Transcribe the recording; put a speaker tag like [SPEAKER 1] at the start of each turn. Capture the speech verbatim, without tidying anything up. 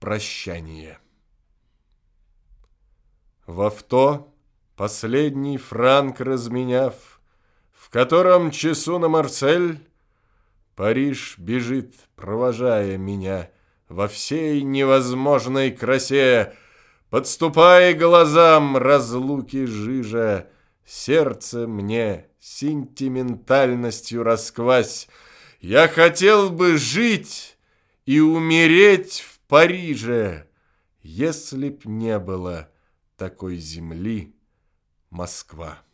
[SPEAKER 1] прощание. В авто, последний франк разменяв, в котором часу на Марсель, Париж бежит, провожая меня во всей невозможной красе. Подступая глазам разлуки жижа, сердце мне сентиментальностью расквась. Я хотел бы жить и умереть в Париже, если б не было такой земли Москва.